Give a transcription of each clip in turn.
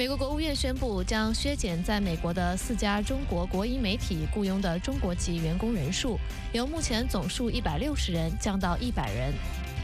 美国国务院宣布将削减在美国的4家中国国营媒体雇佣的中国籍员工人数，由目前总数160人降到100人。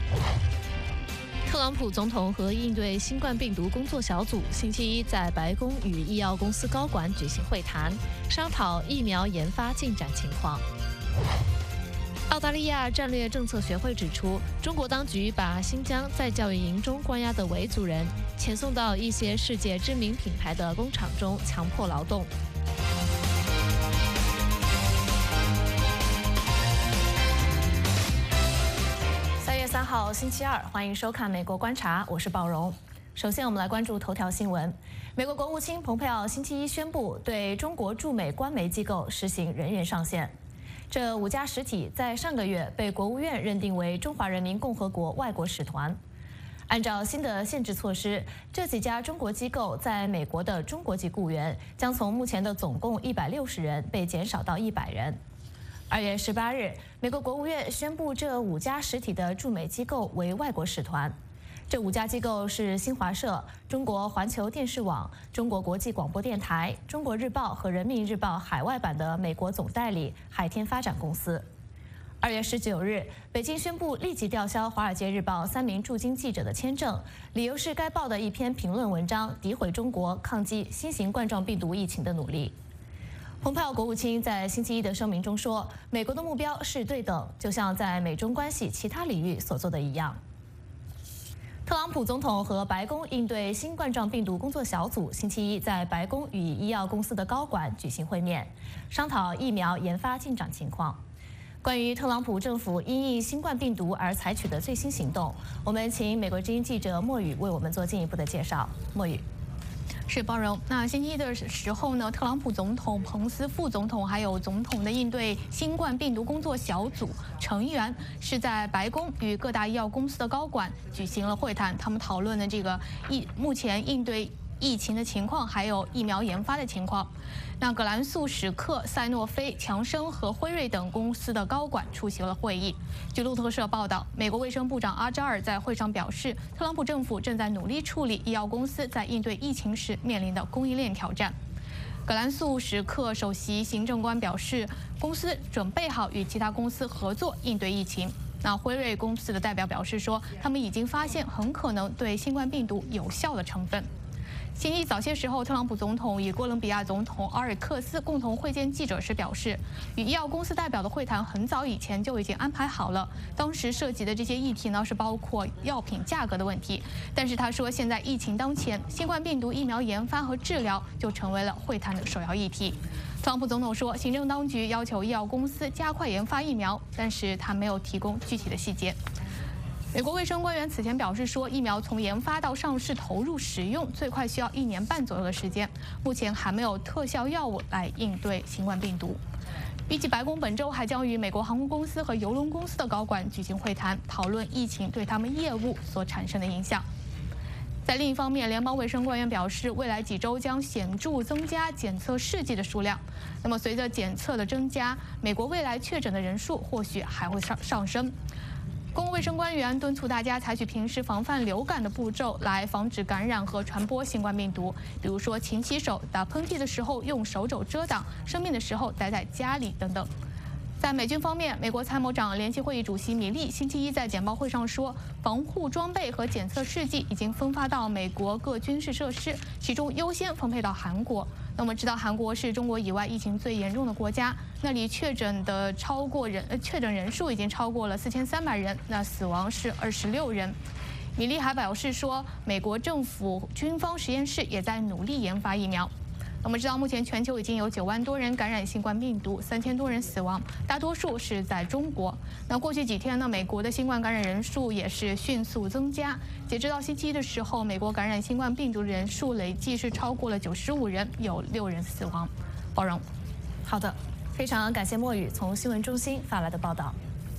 特朗普总统和应对新冠病毒工作小组星期一在白宫与医药公司高管举行会谈，商讨疫苗研发进展情况。澳大利亚战略政策学会指出，中国当局把新疆在教育营中关押的维族人遣送到一些世界知名品牌的工厂中强迫劳动。3月3号星期二，欢迎收看《美国观察》，我是鲍荣。首先，我们来关注头条新闻。美国国务卿蓬佩奥星期一宣布，对中国驻美官媒机构实行人员上限。这5家实体在上个月被国务院认定为中华人民共和国外国使团。按照新的限制措施，这几家中国机构在美国的中国籍雇员将从目前的总共160人被减少到100人。2月18日，美国国务院宣布这5家实体的驻美机构为外国使团。这5家机构是新华社、中国环球电视网、中国国际广播电台、中国日报和人民日报海外版的美国总代理海天发展公司。2月19日，北京宣布立即吊销《华尔街日报》3名驻京记者的签证，理由是该报的一篇评论文章诋毁中国抗击新型冠状病毒疫情的努力。蓬佩奥国务卿在星期一的声明中说，美国的目标是对等，就像在美中关系其他领域所做的一样。特朗普总统和白宫应对新冠状病毒工作小组星期一在白宫与医药公司的高管举行会面，商讨疫苗研发进展情况。关于特朗普政府因应新冠病毒而采取的最新行动，我们请美国之音记者莫宇为我们做进一步的介绍。莫宇。 是包容。那星期一的时候呢，特朗普总统、彭斯副总统还有总统的应对新冠病毒工作小组成员是在白宫与各大医药公司的高管举行了会谈，他们讨论了这个目前应对疫情的情况，还有疫苗研发的情况。那葛兰素史克、赛诺菲、强生和辉瑞等公司的高管出席了会议。据路透社报道，美国卫生部长阿扎尔在会上表示，特朗普政府正在努力处理医药公司在应对疫情时面临的供应链挑战。葛兰素史克首席行政官表示，公司准备好与其他公司合作应对疫情。那辉瑞公司的代表表示说，他们已经发现很可能对新冠病毒有效的成分。星期一早些时候，特朗普总统与哥伦比亚总统阿尔克斯共同会见记者时表示，与医药公司代表的会谈很早以前就已经安排好了，当时涉及的这些议题呢是包括药品价格的问题。但是他说，现在疫情当前，新冠病毒疫苗研发和治疗就成为了会谈的首要议题。特朗普总统说，行政当局要求医药公司加快研发疫苗，但是他没有提供具体的细节。美国卫生官员此前表示说，疫苗从研发到上市投入使用最快需要1年半左右的时间，目前还没有特效药物来应对新冠病毒。预计白宫本周还将与美国航空公司和邮轮公司的高管举行会谈，讨论疫情对他们业务所产生的影响。在另一方面，联邦卫生官员表示，未来几周将显著增加检测试剂的数量。那么，随着检测的增加，美国未来确诊的人数或许还会上升。公共卫生官员敦促大家采取平时防范流感的步骤来防止感染和传播新冠病毒，比如说勤洗手、打喷嚏的时候用手肘遮挡、生病的时候待在家里等等。在美军方面，美国参谋长联席会议主席米利星期一在简报会上说，防护装备和检测试剂已经分发到美国各军事设施，其中优先分配到韩国。那么，知道韩国是中国以外疫情最严重的国家，那里确诊人数已经超过了4300人，那死亡是26人。米利还表示说，美国政府军方实验室也在努力研发疫苗。我们知道，目前全球已经有9万多人感染新冠病毒，3000多人死亡，大多数是在中国。那过去几天呢，美国的新冠感染人数也是迅速增加。截止到星期一的时候，美国感染新冠病毒的人数累计是超过了95人，有6人死亡。包容。 好的，非常感谢莫宇从新闻中心发来的报道。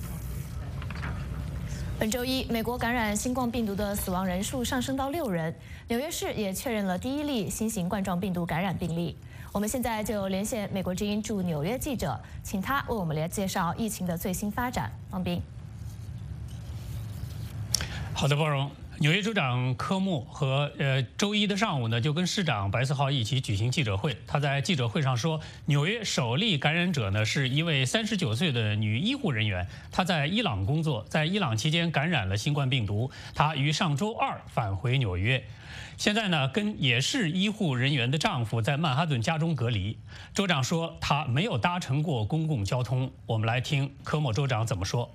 本周一，美国感染新冠病毒的死亡人数上升到6人，纽约市也确认了第一例新型冠状病毒感染病例。我们现在就连线美国之音驻纽约记者，请他为我们来介绍疫情的最新发展。方斌。 好的，包容。 纽约州长科莫和周一的上午呢，就跟市长白思豪一起举行记者会。他在记者会上说，纽约首例感染者呢是一位39岁的女医护人员，她在伊朗工作，在伊朗期间感染了新冠病毒。她于上周2返回纽约，现在呢跟也是医护人员的丈夫在曼哈顿家中隔离。州长说他没有搭乘过公共交通。我们来听科莫州长怎么说。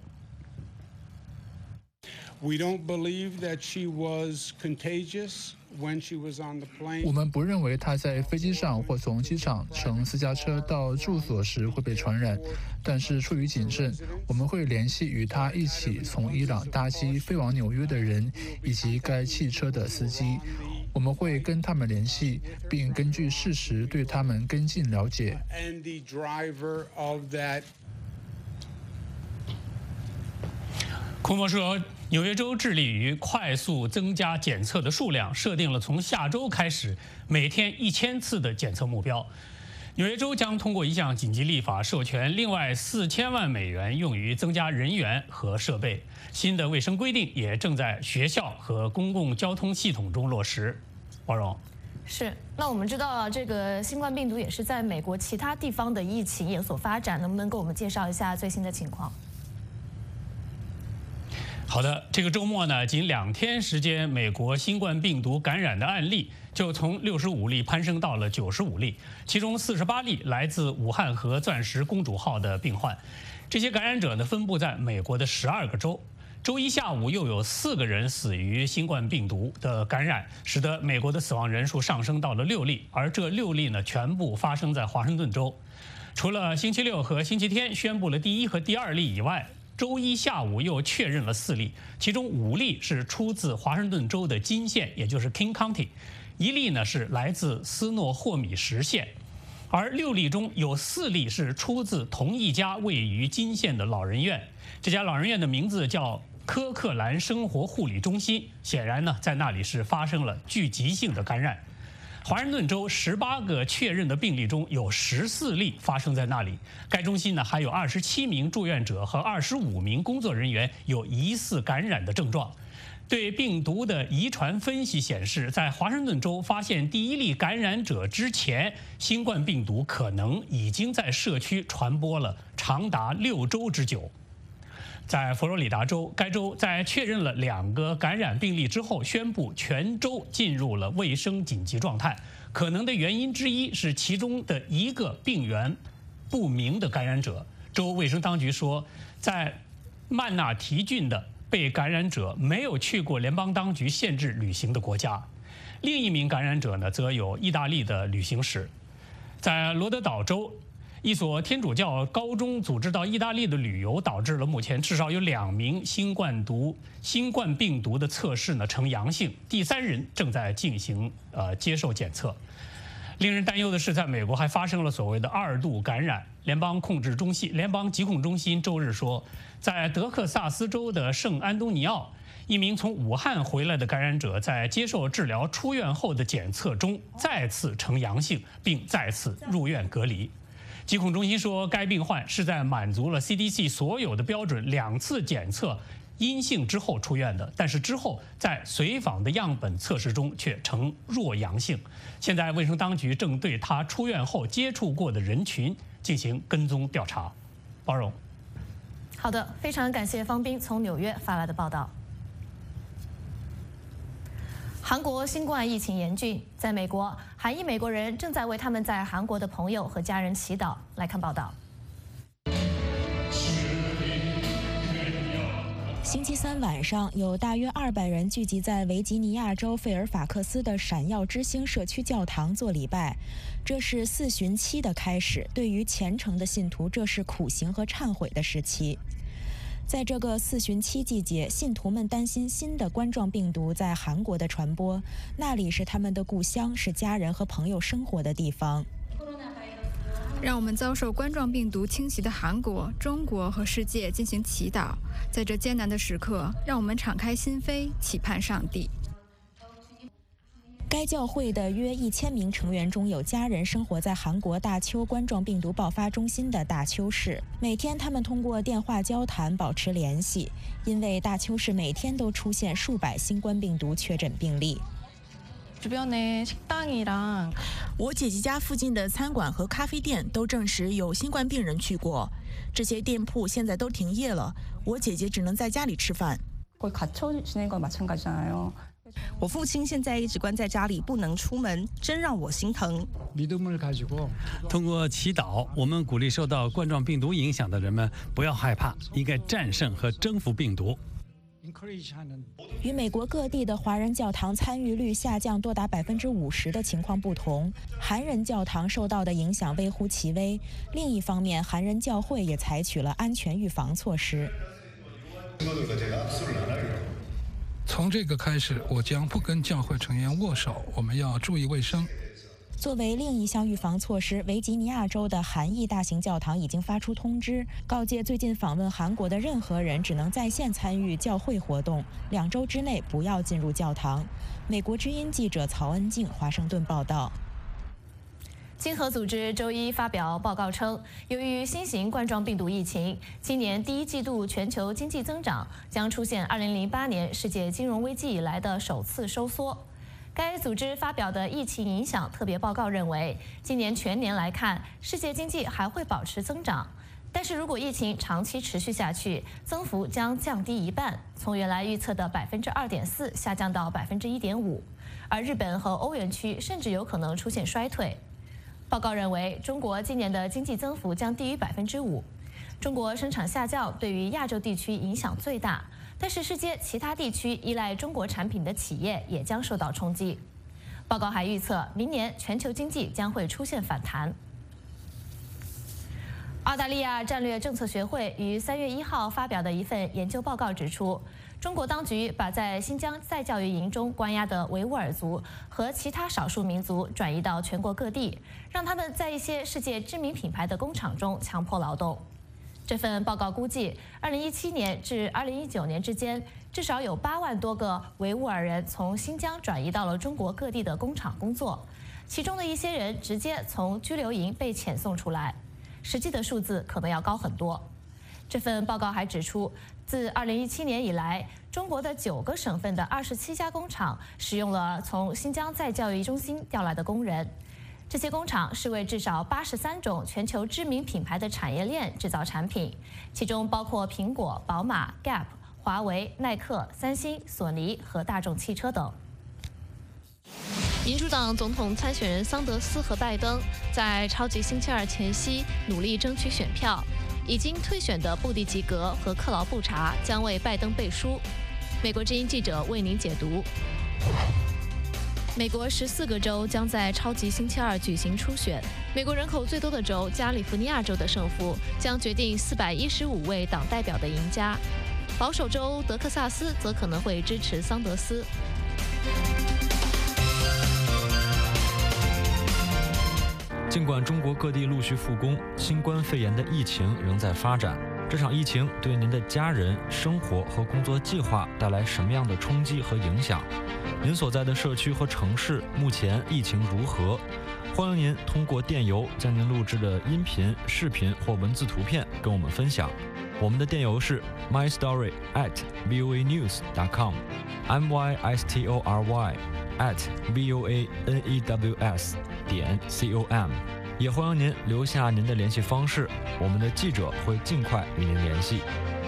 We don't believe that she was contagious when she was on the plane. 我们不认为她在飞机上或从机场乘私家车到住所时会被传染，但是出于谨慎，我们会联系与她一起从伊朗搭机飞往纽约的人以及该汽车的司机。我们会跟他们联系，并根据事实对他们跟进了解。 And the driver of that. 库莫说，纽约州致力于快速增加检测的数量，设定了从下周开始每天1000次的检测目标。纽约州将通过一项紧急立法，授权另外4000万美元用于增加人员和设备。新的卫生规定也正在学校和公共交通系统中落实。王蓉。 是，那我们知道这个新冠病毒也是在美国其他地方的疫情有所发展，能不能给我们介绍一下最新的情况？ 好的，这个周末呢，仅2天时间，美国新冠病毒感染的案例就从65例攀升到了95例，其中48例来自武汉和钻石公主号的病患。这些感染者呢，分布在美国的12个州。周一下午又有4个人死于新冠病毒的感染，使得美国的死亡人数上升到了6例，而这6例呢，全部发生在华盛顿州。除了星期六和星期天宣布了第1和第2例以外，周一下午又确认了4例，其中5例是出自华盛顿州的金县，也就是 King County，1例呢是来自斯诺霍米什县，而6例中有4例是出自同一家位于金县的老人院。这家老人院的名字叫科克兰生活护理中心，显然呢，在那里是发生了聚集性的感染。华盛顿州18个确认的病例中有14例发生在那里。该中心呢还有27名住院者和25名工作人员有疑似感染的症状。对病毒的遗传分析显示，在华盛顿州发现第1例感染者之前，新冠病毒可能已经在社区传播了长达6周之久。在佛罗里达州，该州在确认了2个感染病例之后，宣布全州进入了卫生紧急状态。可能的原因之一是其中的1个病源不明的感染者。州卫生当局说，在曼纳提郡的被感染者没有去过联邦当局限制旅行的国家。另一名感染者呢，则有意大利的旅行史。在罗德岛州，一所天主教高中组织到意大利的旅游，导致了目前至少有2名新冠病毒的测试呢呈阳性，第3人正在进行接受检测。令人担忧的是，在美国还发生了所谓的2度感染。联邦疾控中心周日说，在德克萨斯州的圣安东尼奥，一名从武汉回来的感染者在接受治疗出院后的检测中再次呈阳性，并再次入院隔离。疾控中心说，该病患是在满足了 CDC 所有的标准2次检测阴性之后出院的，但是之后在随访的样本测试中却呈弱阳性。现在卫生当局正对他出院后接触过的人群进行跟踪调查。包容。 好的，非常感谢方斌从纽约发来的报道。韩国新冠疫情严峻，在美国，韩裔美国人正在为他们在韩国的朋友和家人祈祷。来看报道。 星期3晚上，有大约200人聚集在维吉尼亚州费尔法克斯的闪耀之星社区教堂做礼拜。这是4旬期的开始，对于虔诚的信徒，这是苦行和忏悔的时期。在这个4旬期季节，信徒们担心新的冠状病毒在韩国的传播，那里是他们的故乡，是家人和朋友生活的地方。 让我们遭受冠状病毒侵袭的韩国、中国和世界进行祈祷。在这艰难的时刻，让我们敞开心扉，期盼上帝。 该教会的约1000名成员中有家人生活在韩国大邱冠状病毒爆发中心的大邱市，每天他们通过电话交谈保持联系，因为大邱市每天都出现数百新冠病毒确诊病例。 我姐姐家附近的餐馆和咖啡店都证实有新冠病人去过，这些店铺现在都停业了，我姐姐只能在家里吃饭。 我父亲现在一直关在家里，不能出门，真让我心疼。 通过祈祷，我们鼓励受到冠状病毒影响的人们不要害怕，应该战胜和征服病毒。 与美国各地的华人教堂参与率下降多达50%的情况不同，韩人教堂受到的影响微乎其微。另一方面，韩人教会也采取了安全预防措施。 从这个开始，我将不跟教会成员握手，我们要注意卫生。 作为另一项预防措施，维吉尼亚州的韩裔大型教堂已经发出通知，告诫最近访问韩国的任何人只能在线参与教会活动，2周之内不要进入教堂。美国之音记者曹恩静华盛顿报道。 经合组织周一发表报告称，由于新型冠状病毒疫情，今年第1季度全球经济增长将出现2008年世界金融危机以来的首次收缩。该组织发表的疫情影响特别报告认为，今年全年来看，世界经济还会保持增长，但是如果疫情长期持续下去，增幅将降低1半，从原来预测的2.4%下降到1.5%，而日本和欧元区甚至有可能出现衰退。报告认为，中国今年的经济增幅将低于5%。中国生产下降对于亚洲地区影响最大，但是世界其他地区依赖中国产品的企业也将受到冲击。报告还预测，明年全球经济将会出现反弹。澳大利亚战略政策学会于3月1号发表的一份研究报告指出，中国当局把在新疆再教育营中关押的维吾尔族和其他少数民族转移到全国各地，让他们在一些世界知名品牌的工厂中强迫劳动。这份报告估计，2017年至2019年之间，至少有8万多个维吾尔人从新疆转移到了中国各地的工厂工作，其中的一些人直接从拘留营被遣送出来，实际的数字可能要高很多。这份报告还指出，自2017年以来，中国的9个省份的27家工厂使用了从新疆再教育中心调来的工人。这些工厂是为至少83种全球知名品牌的产业链制造产品，其中包括苹果、宝马、Gap、华为、耐克、三星、索尼和大众汽车等。民主党总统参选人桑德斯和拜登在超级星期二前夕努力争取选票，已经退选的布蒂吉格和克劳布查将为拜登背书。美国之音记者为您解读。美国14个州将在超级星期二举行初选。美国人口最多的州加利福尼亚州的胜负将决定415位党代表的赢家。保守州德克萨斯则可能会支持桑德斯。 尽管中国各地陆续复工，新冠肺炎的疫情仍在发展。这场疫情对您的家人、生活和工作计划带来什么样的冲击和影响？您所在的社区和城市目前疫情如何？欢迎您通过电邮将您录制的音频、视频或文字图片跟我们分享。我们的电邮是 mystory@voanews.com，mystory@voanews.com。也欢迎您留下您的联系方式，我们的记者会尽快与您联系。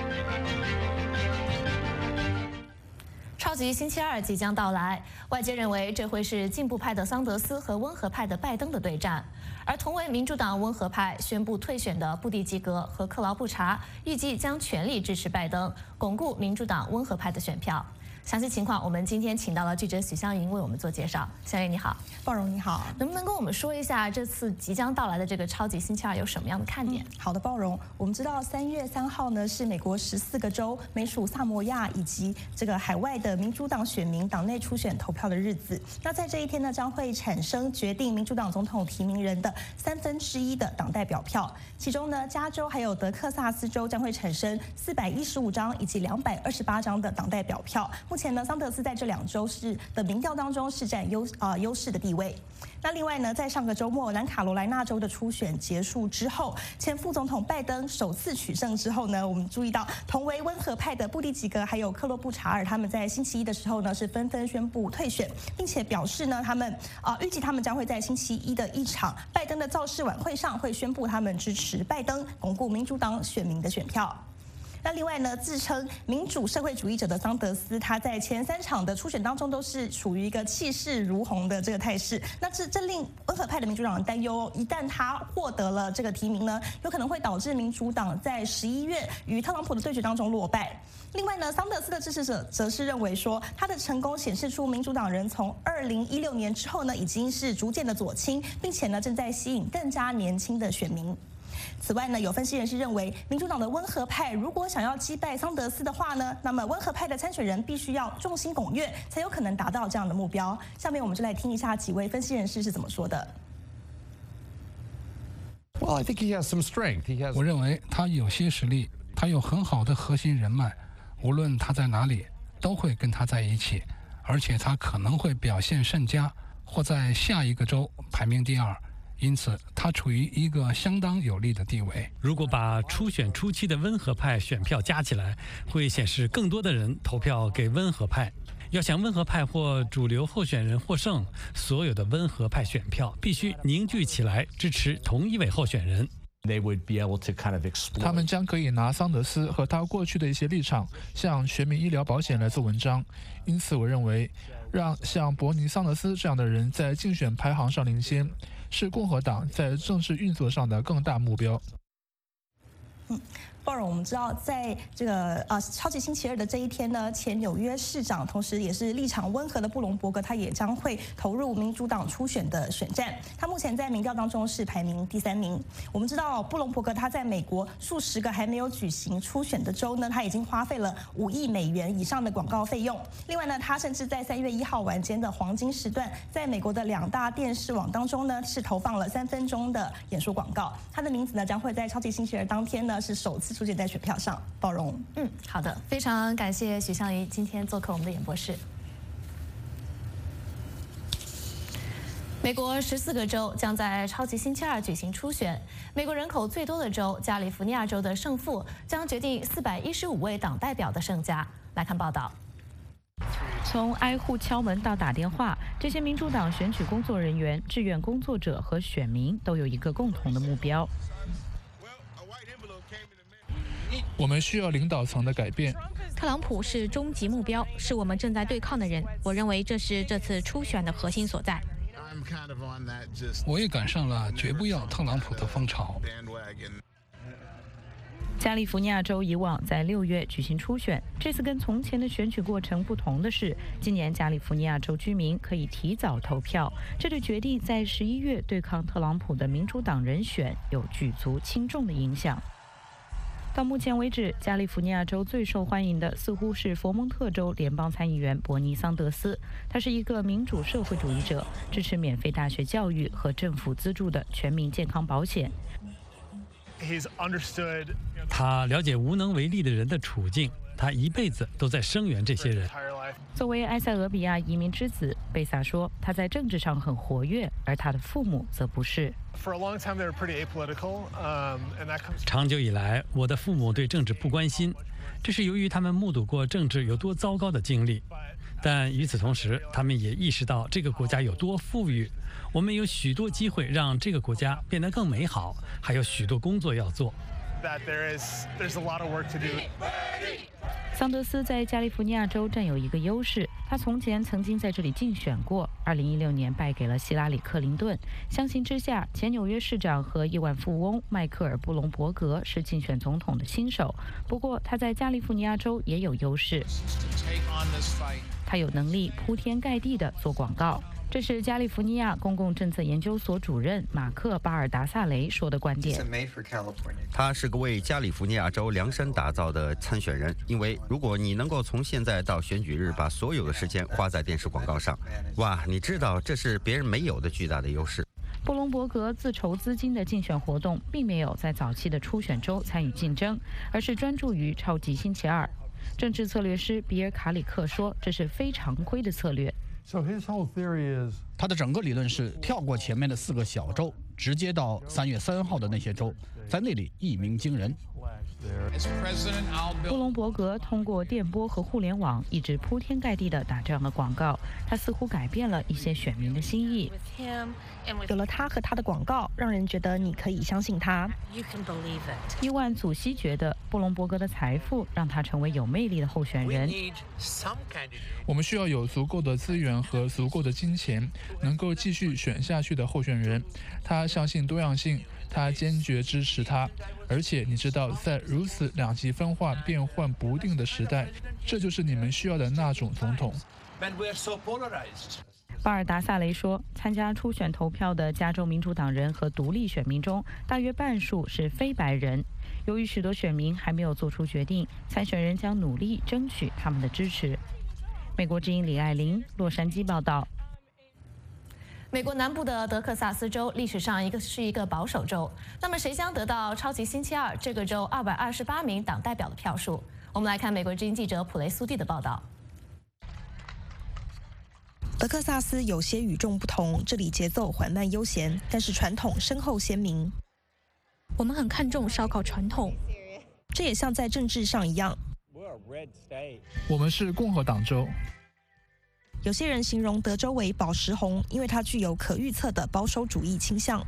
超级星期二即将到来，外界认为这会是进步派的桑德斯和温和派的拜登的对战，而同为民主党温和派宣布退选的布蒂吉格和克劳布查预计将全力支持拜登，巩固民主党温和派的选票。详细情况，我们今天请到了记者许香云为我们做介绍。香云你好， 鲍荣你好， 能不能跟我们说一下这次即将到来的这个超级星期二有什么样的看点？ 好的，鲍荣，我们知道3月3号呢是美国14个州、美属萨摩亚以及这个海外的民主党选民党内初选投票的日子。那在这一天呢，将会产生决定民主党总统提名人的1/3的党代表票，其中呢，加州还有德克萨斯州将会产生415张以及228张的党代表票。目前呢，桑德斯在这2州的民调当中是占优势的地位。那另外呢，在上个周末南卡罗来纳州的初选结束之后，前副总统拜登首次取胜之后呢，我们注意到同为温和派的布蒂吉格还有克洛布查尔，他们在星期一的时候呢是纷纷宣布退选，并且表示呢，他们预计他们将会在星期一的一场拜登的造势晚会上会宣布他们支持拜登，巩固民主党选民的选票。那另外呢，自称民主社会主义者的桑德斯，他在前3场的初选当中都是处于一个气势如虹的这个态势。那这令温和派的民主党人担忧，一旦他获得了这个提名呢，有可能会导致民主党在11月与特朗普的对决当中落败。另外呢，桑德斯的支持者则是认为说，他的成功显示出民主党人从2016年之后呢，已经是逐渐的左倾，并且呢，正在吸引更加年轻的选民。此外呢，有分析人士认为，民主党的温和派如果想要击败桑德斯的话呢，那么温和派的参选人必须要众星拱月，才有可能达到这样的目标。下面我们就来听一下几位分析人士是怎么说的。 我认为他有些实力，他有很好的核心人脉，无论他在哪里，都会跟他在一起，而且他可能会表现甚佳，或在下一个州排名第2。因此，他处于一个相当有利的地位。 如果把初选初期的温和派选票加起来，会显示更多的人投票给温和派。要想温和派或主流候选人获胜，所有的温和派选票必须凝聚起来支持同一位候选人。 他们将可以拿桑德斯和他过去的一些立场，向全民医疗保险来做文章。因此，我认为，让像伯尼·桑德斯这样的人在竞选排行上领先，是共和党在政治运作上的更大目标。 鲍荣，我们知道，在这个超级星期二的这一天呢，前纽约市长，同时也是立场温和的布隆伯格，他也将会投入民主党初选的选战。他目前在民调当中是排名第3名。我们知道，布隆伯格他在美国数十个还没有举行初选的州呢，他已经花费了5亿美元以上的广告费用。另外呢，他甚至在3月1号晚间的黄金时段，在美国的2大电视网当中呢，是投放了3分钟的演说广告。他的名字呢，将会在超级星期二当天呢，是首次出现在选票上。包容， 好的，非常感谢许相宜今天做客我们的演播室。美国14个州将在超级星期二举行初选，美国人口最多的州加利福尼亚州的胜负将决定415位党代表的胜家。来看报道。 从挨户敲门到打电话，这些民主党选举工作人员、志愿工作者和选民都有一个共同的目标。 我们需要领导层的改变。 特朗普是终极目标，是我们正在对抗的人。我认为这是这次初选的核心所在。 我也赶上了绝不要特朗普的风潮。 加利福尼亚州以往在6月举行初选，这次跟从前的选举过程不同的是，今年加利福尼亚州居民可以提早投票，这对决定在11月对抗特朗普的民主党人选有举足轻重的影响。到目前为止，加利福尼亚州最受欢迎的似乎是佛蒙特州联邦参议员伯尼·桑德斯。他是一个民主社会主义者，支持免费大学教育和政府资助的全民健康保险。 他了解无能为力的人的处境，他一辈子都在声援这些人。 作为埃塞俄比亚移民之子，贝萨说他在政治上很活跃，而他的父母则不是。 长久以来，我的父母对政治不关心，这是由于他们目睹过政治有多糟糕的经历。但与此同时，他们也意识到这个国家有多富裕，我们有许多机会让这个国家变得更美好，还有许多工作要做。 桑德斯在加利福尼亚州占有一个优势，他从前曾经在这里竞选过，2016年败给了希拉里·克林顿。相形之下，前纽约市长和亿万富翁迈克尔·布隆伯格是竞选总统的新手。不过他在加利福尼亚州也有优势，他有能力铺天盖地地做广告。这是加利福尼亚公共政策研究所主任马克·巴尔达萨雷说的观点。 他是个为加利福尼亚州量身打造的参选人，因为如果你能够从现在到选举日把所有的时间花在电视广告上，哇，你知道这是别人没有的巨大的优势。 布隆伯格自筹资金的竞选活动并没有在早期的初选州参与竞争，而是专注于超级星期二。 政治策略师比尔·卡里克说，这是非常规的策略。 他的整个理论是跳过前面的4个小州，直接到3月3号的那些州，在那里一鸣惊人。 布隆伯格通过电波和互联网一直铺天盖地地打这样的广告，他似乎改变了一些选民的心意。 有了他和他的广告，让人觉得你可以相信他。 伊万·祖西觉得布隆伯格的财富让他成为有魅力的候选人。 我们需要有足够的资源和足够的金钱，能够继续选下去的候选人。他相信多样性，他坚决支持他。而且你知道，在如此两极分化、变幻不定的时代，这就是你们需要的那种总统。 巴尔达萨雷说，参加初选投票的加州民主党人和独立选民中，大约半数是非白人。由于许多选民还没有做出决定，参选人将努力争取他们的支持。美国之音李爱玲，洛杉矶报道。 美国南部的德克萨斯州历史上是一个保守州，那么谁将得到超级星期二这个州228名党代表的票数？我们来看美国之音记者普雷苏蒂的报道。 德克萨斯有些与众不同，这里节奏缓慢悠闲，但是传统深厚鲜明。 我们很看重烧烤传统， 这也像在政治上一样。 我们是共和党州。 有些人形容德州为宝石红，因为它具有可预测的保守主义倾向。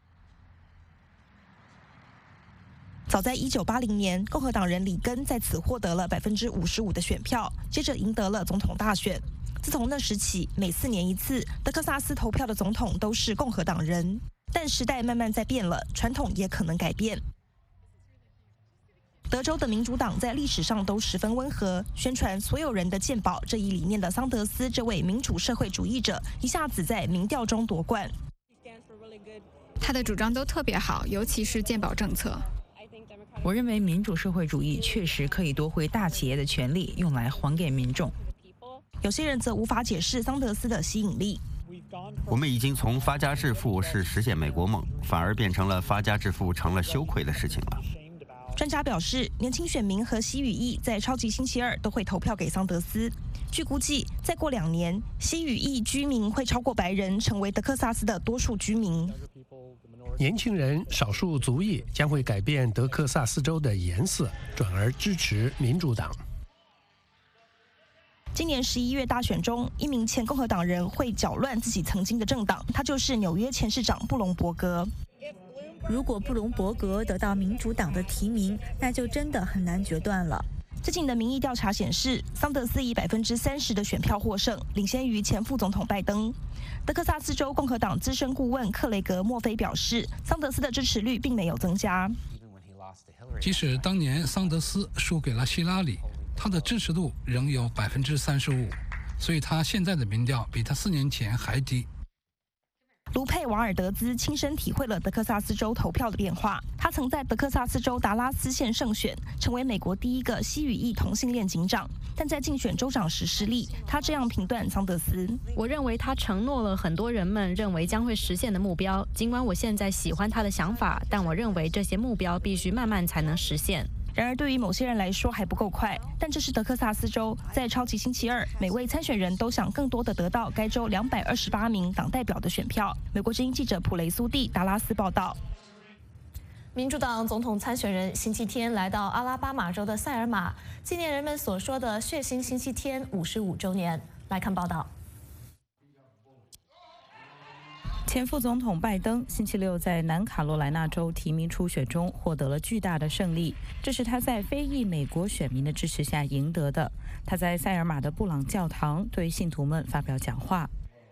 早在1980年，共和党人里根在此获得了55%的选票，接着赢得了总统大选。自从那时起，每4年一次，德克萨斯投票的总统都是共和党人。但时代慢慢在变了，传统也可能改变。德州的民主党在历史上都十分温和，宣传所有人的健保这一理念的桑德斯这位民主社会主义者一下子在民调中夺冠。 他的主张都特别好，尤其是健保政策。 我认为民主社会主义确实可以夺回大企业的权利，用来还给民众。 有些人则无法解释桑德斯的吸引力。 我们已经从发家致富是实现美国梦，反而变成了发家致富成了羞愧的事情了。 专家表示，年轻选民和西语裔在超级星期二都会投票给桑德斯。据估计，再过2年，西语裔居民会超过白人，成为德克萨斯的多数居民。 年轻人、少数族裔将会改变德克萨斯州的颜色，转而支持民主党。 今年11月大选中，一名前共和党人会搅乱自己曾经的政党，他就是纽约前市长布隆伯格。 如果布隆伯格得到民主党的提名，那就真的很难决断了。 最近的民意调查显示，桑德斯以30%的选票获胜，领先于前副总统拜登。德克萨斯州共和党资深顾问克雷格·墨菲表示，桑德斯的支持率并没有增加。 即使当年桑德斯输给了希拉里，他的支持度仍有35%，所以他现在的民调比他4年前还低。 卢佩瓦尔德兹亲身体会了德克萨斯州投票的变化。他曾在德克萨斯州达拉斯县胜选，成为美国第一个西语裔同性恋警长。但在竞选州长时失利。他这样评断桑德斯： 我认为他承诺了很多人们认为将会实现的目标。尽管我现在喜欢他的想法，但我认为这些目标必须慢慢才能实现。 然而，对于某些人来说还不够快。但这是德克萨斯州，在超级星期二，每位参选人都想更多的得到该州228名党代表的选票。美国之音记者普雷苏蒂，达拉斯报道。 民主党总统参选人星期天来到阿拉巴马州的塞尔玛，纪念人们所说的血腥星期天55周年。来看报道。 前副总统拜登星期六在南卡罗来纳州提名初选中获得了巨大的胜利，这是他在非裔美国选民的支持下赢得的。他在塞尔玛的布朗教堂对信徒们发表讲话。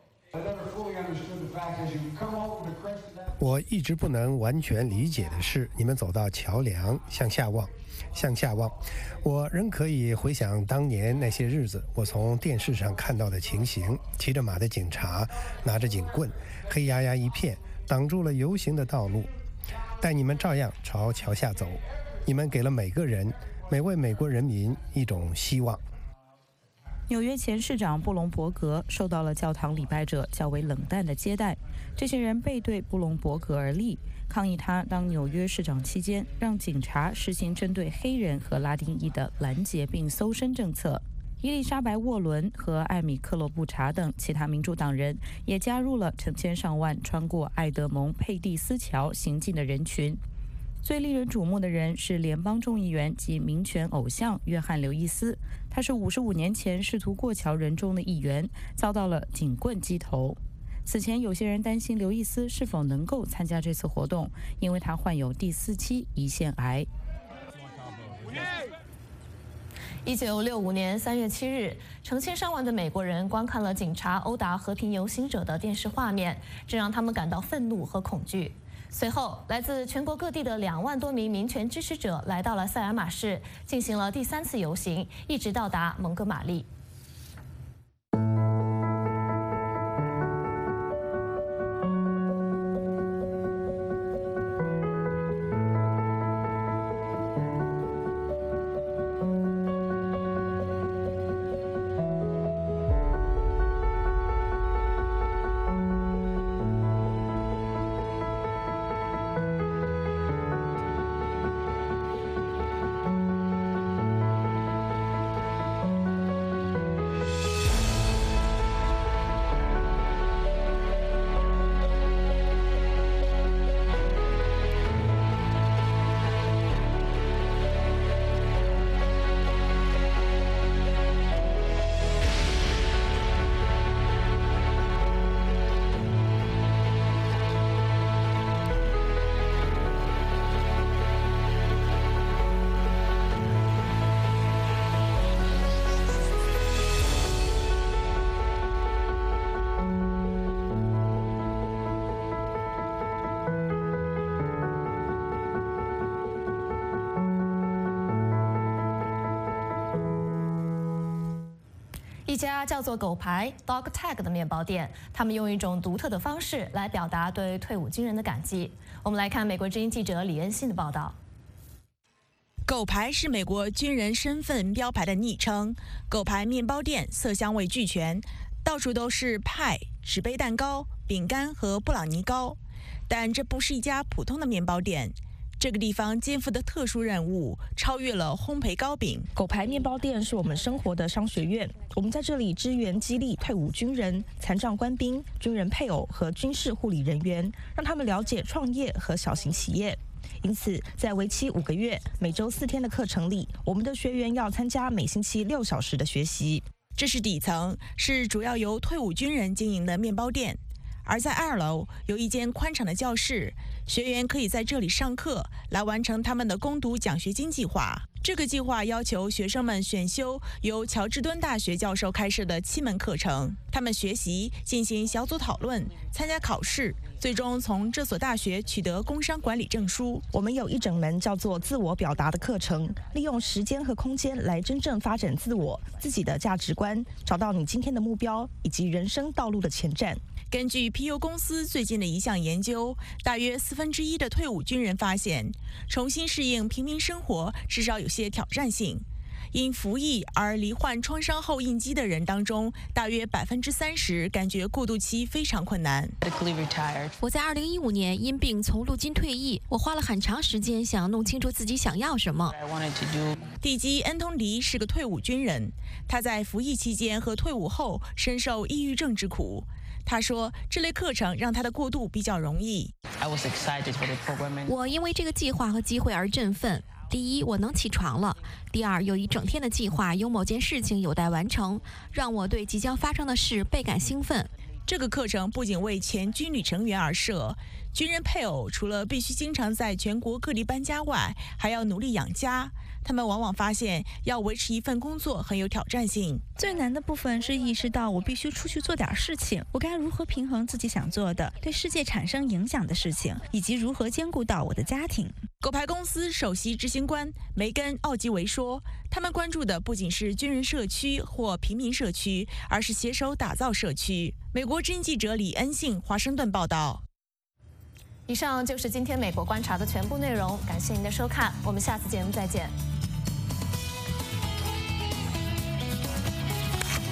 我一直不能完全理解的是，你们走到桥梁向下望，向下望。我仍可以回想当年那些日子，我从电视上看到的情形：骑着马的警察拿着警棍，黑压压一片，挡住了游行的道路。但你们照样朝桥下走，你们给了每个人、每位美国人民一种希望。 纽约前市长布隆伯格受到了教堂礼拜者较为冷淡的接待，这些人背对布隆伯格而立，抗议他当纽约市长期间让警察实行针对黑人和拉丁裔的拦截并搜身政策。伊丽莎白·沃伦和艾米·克洛布查等其他民主党人也加入了成千上万穿过埃德蒙·佩蒂斯桥行进的人群。最令人瞩目的人是联邦众议员及民权偶像约翰·刘易斯，他是55年前试图过桥人中的一员，遭到了警棍击头。此前，有些人担心刘易斯是否能够参加这次活动，因为他患有第4期胰腺癌。 1965年3月7日，成千上万的美国人观看了警察殴打和平游行者的电视画面，这让他们感到愤怒和恐惧。随后，来自全国各地的2万多名民权支持者来到了塞尔玛市，进行了第3次游行，一直到达蒙哥马利。一家叫做狗牌 Dog Tag 的面包店，他们用一种独特的方式来表达对退伍军人的感激。我们来看美国之音记者李恩信的报道。 狗牌是美国军人身份标牌的昵称。狗牌面包店色香味俱全，到处都是派、纸杯蛋糕、饼干和布朗尼糕。但这不是一家普通的面包店。这个地方肩负的特殊任务超越了烘焙糕饼。 狗牌面包店是我们生活的商学院，我们在这里支援激励退伍军人、残障官兵、军人配偶和军事护理人员，让他们了解创业和小型企业。因此，在为期5个月、每周4天的课程里，我们的学员要参加每星期6小时的学习。 这是底层，是主要由退伍军人经营的面包店。而在2楼有一间宽敞的教室，学员可以在这里上课，来完成他们的攻读奖学金计划。这个计划要求学生们选修由乔治敦大学教授开设的7门课程，他们学习、进行小组讨论、参加考试，最终从这所大学取得工商管理证书。 我们有一整门叫做自我表达的课程，利用时间和空间来真正发展自我、自己的价值观，找到你今天的目标以及人生道路的前站。 根据皮尤公司最近的一项研究，大约1/4的退伍军人发现，重新适应平民生活至少有些挑战性。因服役而罹患创伤后应激的人当中，大约30%感觉过渡期非常困难。 我在2015年因病从陆军退役，我花了很长时间想弄清楚自己想要什么。 蒂基·恩通迪是个退伍军人，他在服役期间和退伍后深受抑郁症之苦。他说，这类课程让他的过渡比较容易。 我因为这个计划和机会而振奋。第一，我能起床了；第二，有一整天的计划，有某件事情有待完成，让我对即将发生的事倍感兴奋。 这个课程不仅为前军旅成员而设，军人配偶除了必须经常在全国各地搬家外，还要努力养家。他们往往发现要维持一份工作很有挑战性。 最难的部分是意识到我必须出去做点事情，我该如何平衡自己想做的、对世界产生影响的事情，以及如何兼顾到我的家庭。 狗牌公司首席执行官梅根·奥基维说，他们关注的不仅是军人社区或平民社区，而是携手打造社区。美国之音记者李恩信华盛顿报道。 以上就是今天美国观察的全部内容，感谢您的收看，我们下次节目再见。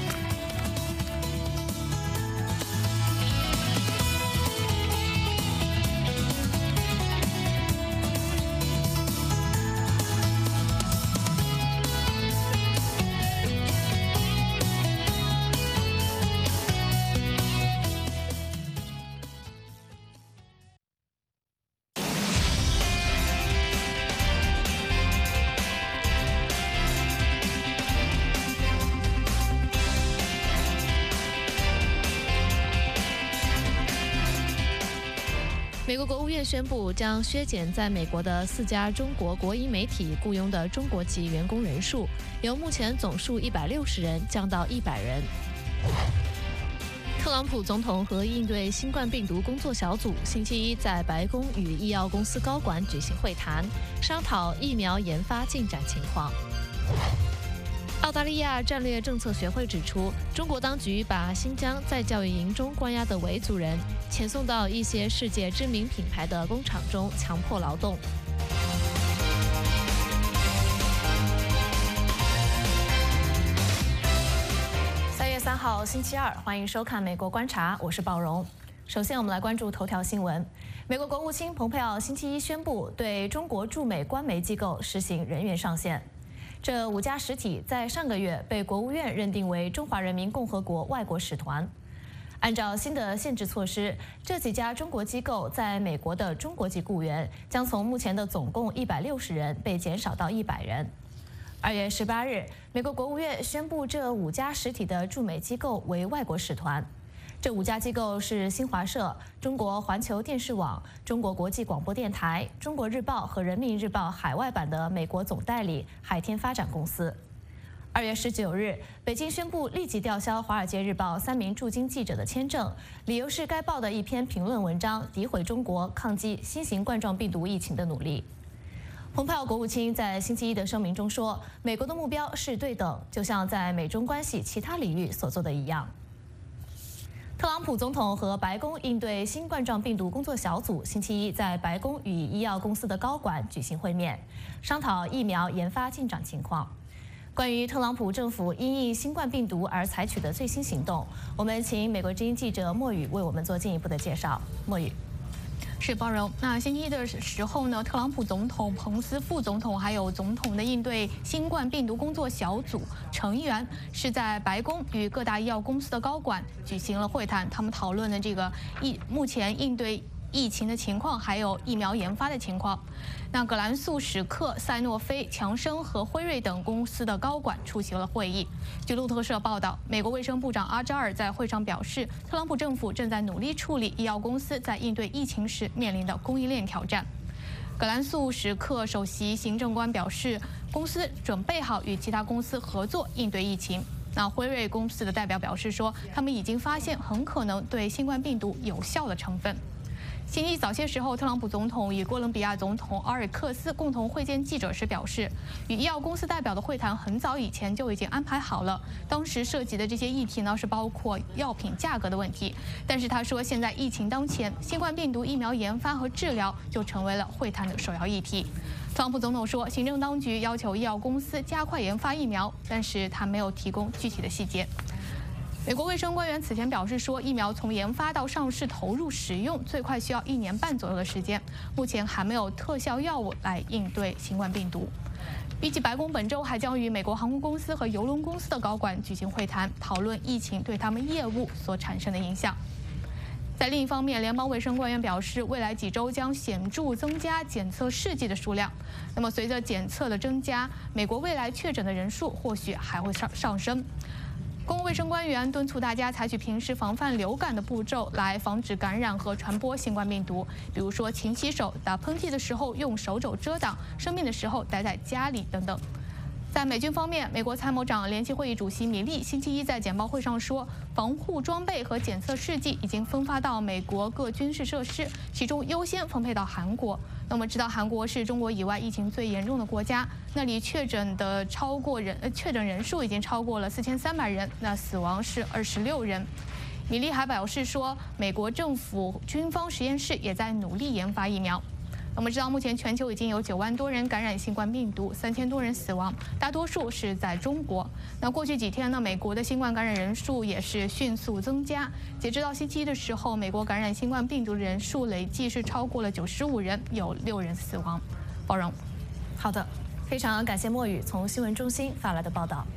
美国国务院宣布将削减在美国的4家中国国营媒体雇佣的中国籍员工人数，由目前总数160人降到100人。特朗普总统和应对新冠病毒工作小组星期一在白宫与医药公司高管举行会谈，商讨疫苗研发进展情况。澳大利亚战略政策学会指出，中国当局把新疆在教育营中关押的维族人遣送到一些世界知名品牌的工厂中强迫劳动。3月3号星期二，欢迎收看《美国观察》，我是鲍荣。首先，我们来关注头条新闻。美国国务卿蓬佩奥星期一宣布，对中国驻美官媒机构实行人员上限。这5家实体在上个月被国务院认定为中华人民共和国外国使团。按照新的限制措施，这几家中国机构在美国的中国籍雇员将从目前的总共160人被减少到100人。2月18日，美国国务院宣布这5家实体的驻美机构为外国使团。这5家机构是新华社、中国环球电视网、中国国际广播电台、中国日报和人民日报海外版的美国总代理海天发展公司。2月19日，北京宣布立即吊销《华尔街日报》3名驻京记者的签证，理由是该报的一篇评论文章诋毁中国抗击新型冠状病毒疫情的努力。蓬佩奥国务卿在星期一的声明中说，美国的目标是对等，就像在美中关系其他领域所做的一样。特朗普总统和白宫应对新冠状病毒工作小组星期一在白宫与医药公司的高管举行会面，商讨疫苗研发进展情况。关于特朗普政府因应新冠病毒而采取的最新行动，我们请美国之音记者莫宇为我们做进一步的介绍。莫宇。 是包容。那星期一的时候呢，特朗普总统、彭斯副总统还有总统的应对新冠病毒工作小组成员是在白宫与各大医药公司的高管举行了会谈，他们讨论了这个目前应对疫情的情况，还有疫苗研发的情况。那葛兰素史克、赛诺菲、强生和辉瑞等公司的高管出席了会议。据路透社报道，美国卫生部长阿扎尔在会上表示，特朗普政府正在努力处理医药公司在应对疫情时面临的供应链挑战。葛兰素史克首席行政官表示，公司准备好与其他公司合作应对疫情。那辉瑞公司的代表表示说，他们已经发现很可能对新冠病毒有效的成分。星期一早些时候，特朗普总统与哥伦比亚总统阿尔克斯共同会见记者时表示，与医药公司代表的会谈很早以前就已经安排好了，当时涉及的这些议题呢是包括药品价格的问题。但是他说，现在疫情当前，新冠病毒疫苗研发和治疗就成为了会谈的首要议题。特朗普总统说，行政当局要求医药公司加快研发疫苗，但是他没有提供具体的细节。美国卫生官员此前表示说，疫苗从研发到上市投入使用最快需要1年半左右的时间，目前还没有特效药物来应对新冠病毒。预计白宫本周还将与美国航空公司和邮轮公司的高管举行会谈，讨论疫情对他们业务所产生的影响。在另一方面，联邦卫生官员表示，未来几周将显著增加检测试剂的数量。那么，随着检测的增加，美国未来确诊的人数或许还会上升。公共卫生官员敦促大家采取平时防范流感的步骤，来防止感染和传播新冠病毒。比如说，勤洗手、打喷嚏的时候用手肘遮挡、生病的时候待在家里等等。在美军方面，美国参谋长联席会议主席米利星期一在简报会上说，防护装备和检测试剂已经分发到美国各军事设施，其中优先分配到韩国。那我们知道，韩国是中国以外疫情最严重的国家，那里确诊人数已经超过了4300人，那死亡是26人。米利还表示说，美国政府军方实验室也在努力研发疫苗。我们知道，目前全球已经有9万多人感染新冠病毒，3000多人死亡，大多数是在中国。那过去几天呢，美国的新冠感染人数也是迅速增加。截止到星期一的时候，美国感染新冠病毒的人数累计是超过了95人，有6人死亡。包容。 好的，非常感谢莫宇从新闻中心发来的报道。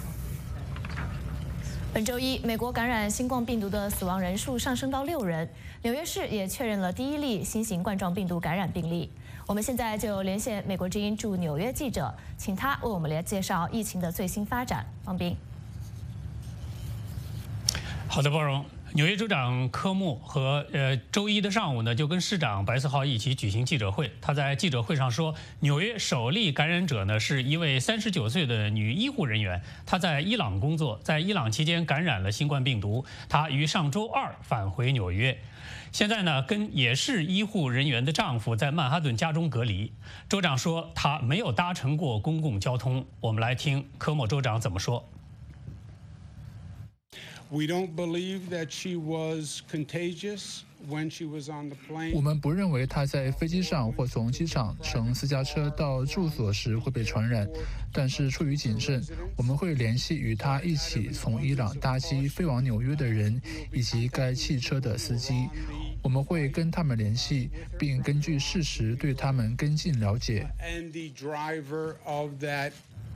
本周一，美国感染新冠病毒的死亡人数上升到6人，纽约市也确认了第1例新型冠状病毒感染病例。我们现在就连线美国之音驻纽约记者，请他为我们来介绍疫情的最新发展。方斌。 好的，包容。 纽约州长科莫和周一的上午呢，就跟市长白思豪一起举行记者会。他在记者会上说，纽约首例感染者呢是一位39岁的女医护人员，她在伊朗工作，在伊朗期间感染了新冠病毒。她于上周2返回纽约，现在呢跟也是医护人员的丈夫在曼哈顿家中隔离。州长说他没有搭乘过公共交通。我们来听科莫州长怎么说。 We don't believe that she was contagious when she was on the plane. 我们不认为她在飞机上或从机场乘私家车到住所时会被传染，但是出于谨慎，我们会联系与她一起从伊朗搭机飞往纽约的人以及该汽车的司机。我们会跟他们联系，并根据事实对他们跟进了解。 And the driver of that.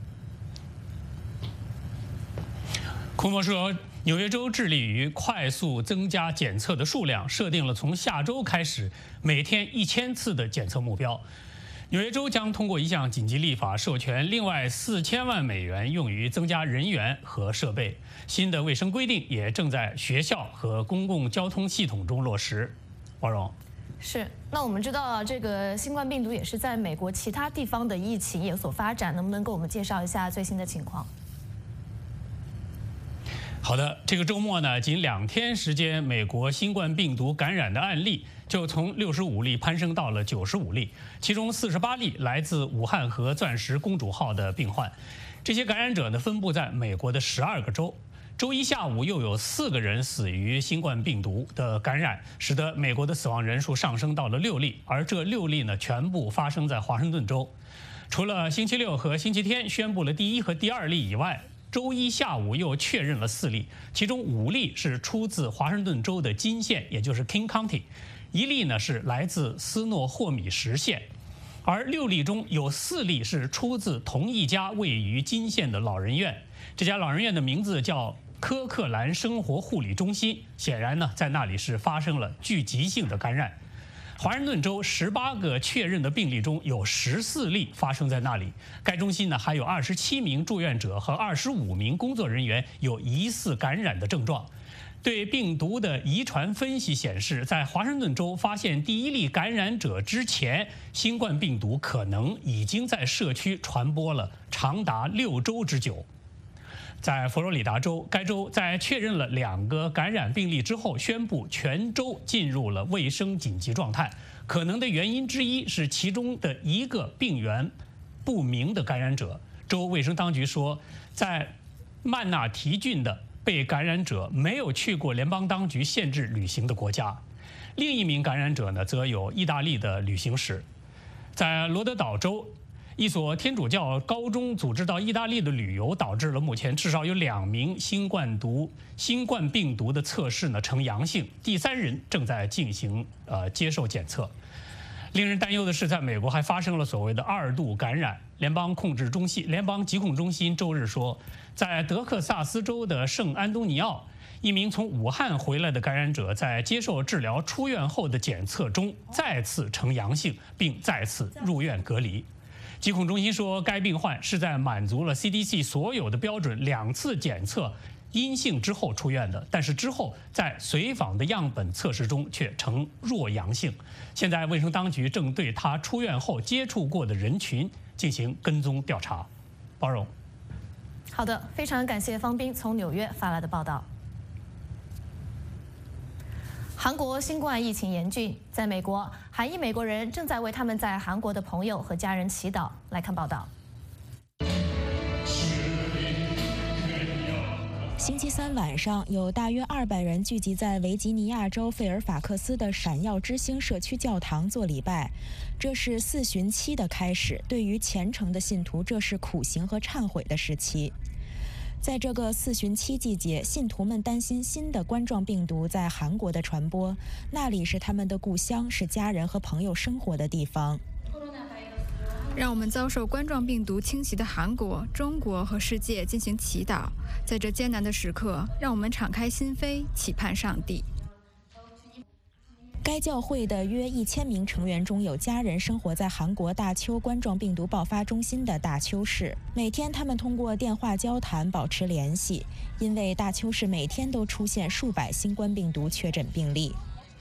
库莫说，纽约州致力于快速增加检测的数量，设定了从下周开始每天1000次的检测目标。纽约州将通过一项紧急立法，授权另外4000万美元用于增加人员和设备。新的卫生规定也正在学校和公共交通系统中落实。王蓉。 是，那我们知道这个新冠病毒也是在美国其他地方的疫情有所发展，能不能给我们介绍一下最新的情况？ 好的，这个周末呢，仅2天时间，美国新冠病毒感染的案例就从65例攀升到了95例，其中48例来自武汉和钻石公主号的病患。这些感染者呢，分布在美国的12个州。周一下午又有4个人死于新冠病毒的感染，使得美国的死亡人数上升到了6例，而这6例呢，全部发生在华盛顿州。除了星期六和星期天宣布了第1和第2例以外，周一下午又确认了4例，其中5例是出自华盛顿州的金县，也就是 King County， 1例呢是来自斯诺霍米什县，而6例中有4例是出自同一家位于金县的老人院。这家老人院的名字叫科克兰生活护理中心，显然呢在那里是发生了聚集性的感染。华盛顿州18个确认的病例中有14例发生在那里。该中心呢还有27名住院者和25名工作人员有疑似感染的症状。对病毒的遗传分析显示，在华盛顿州发现第1例感染者之前，新冠病毒可能已经在社区传播了长达6周之久。在佛罗里达州，该州在确认了2个感染病例之后，宣布全州进入了卫生紧急状态。可能的原因之一是其中的1个病源不明的感染者。州卫生当局说，在曼纳提郡的被感染者没有去过联邦当局限制旅行的国家。另一名感染者呢，则有意大利的旅行史。在罗德岛州，一所天主教高中组织到意大利的旅游，导致了目前至少有2名新冠病毒的测试呢呈阳性，第3人正在进行接受检测。令人担忧的是，在美国还发生了所谓的2度感染。联邦疾控中心周日说，在德克萨斯州的圣安东尼奥，一名从武汉回来的感染者在接受治疗出院后的检测中再次呈阳性，并再次入院隔离。疾控中心说，该病患是在满足了 CDC 所有的标准2次检测阴性之后出院的，但是之后在随访的样本测试中却呈弱阳性。现在卫生当局正对他出院后接触过的人群进行跟踪调查。包容。 好的，非常感谢方斌从纽约发来的报道。韩国新冠疫情严峻，在美国，韩裔美国人正在为他们在韩国的朋友和家人祈祷。来看报道。 星期三晚上，有大约200人聚集在维吉尼亚州费尔法克斯的闪耀之星社区教堂做礼拜。这是4旬期的开始，对于虔诚的信徒，这是苦行和忏悔的时期。在这个4旬期季节，信徒们担心新的冠状病毒在韩国的传播，那里是他们的故乡，是家人和朋友生活的地方。 让我们遭受冠状病毒侵袭的韩国、中国和世界进行祈祷。在这艰难的时刻，让我们敞开心扉，期盼上帝。 该教会的约1000名成员中有家人生活在韩国大邱冠状病毒爆发中心的大邱市，每天他们通过电话交谈保持联系，因为大邱市每天都出现数百新冠病毒确诊病例。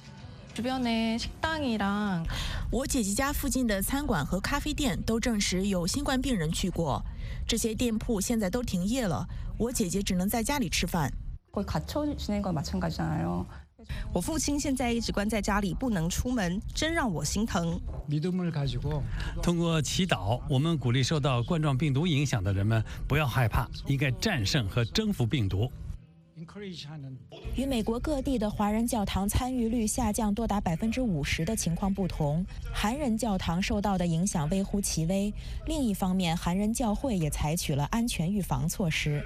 我姐姐家附近的餐馆和咖啡店都证实有新冠病人去过，这些店铺现在都停业了，我姐姐只能在家里吃饭。 我父亲现在一直关在家里，不能出门，真让我心疼。 通过祈祷，我们鼓励受到冠状病毒影响的人们不要害怕，应该战胜和征服病毒。 与美国各地的华人教堂参与率下降多达50%的情况不同，韩人教堂受到的影响微乎其微。另一方面，韩人教会也采取了安全预防措施。